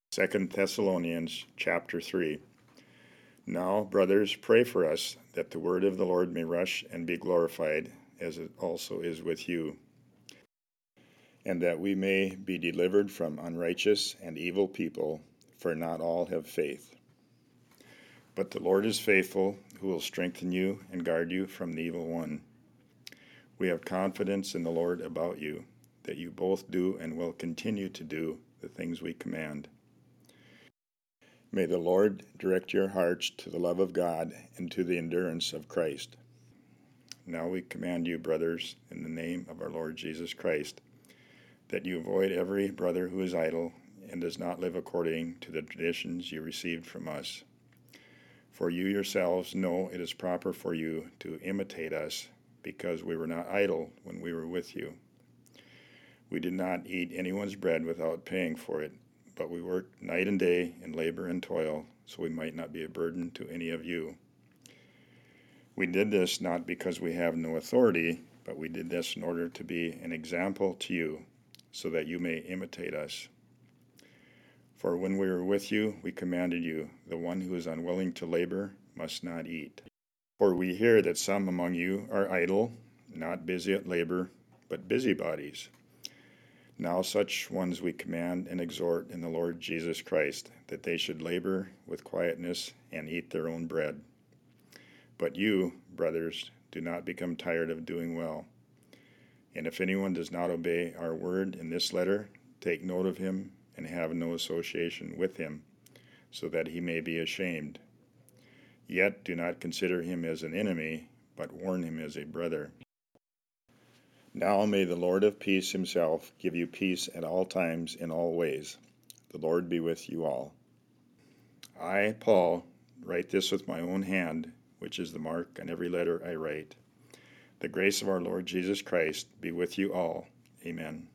2 Thessalonians chapter 3. Now, brothers, pray for us, that the word of the Lord may rush and be glorified, as it also is with you, and that we may be delivered from unrighteous and evil people, for not all have faith. But the Lord is faithful, who will strengthen you and guard you from the evil one. We have confidence in the Lord about you, that you both do and will continue to do the things we command. May the Lord direct your hearts to the love of God and to the endurance of Christ. Now we command you, brothers, in the name of our Lord Jesus Christ, that you avoid every brother who is idle and does not live according to the traditions you received from us. For you yourselves know it is proper for you to imitate us, because we were not idle when we were with you. We did not eat anyone's bread without paying for it, but we worked night and day in labor and toil, so we might not be a burden to any of you. We did this not because we have no authority, but we did this in order to be an example to you, so that you may imitate us. For when we were with you, we commanded you, the one who is unwilling to labor must not eat. For we hear that some among you are idle, not busy at labor, but busybodies. Now such ones we command and exhort in the Lord Jesus Christ, that they should labor with quietness and eat their own bread. But you, brothers, do not become tired of doing well. And if anyone does not obey our word in this letter, take note of him and have no association with him, so that he may be ashamed. Yet do not consider him as an enemy, but warn him as a brother. Now may the Lord of peace himself give you peace at all times in all ways. The Lord be with you all. I, Paul, write this with my own hand, which is the mark on every letter I write. The grace of our Lord Jesus Christ be with you all. Amen.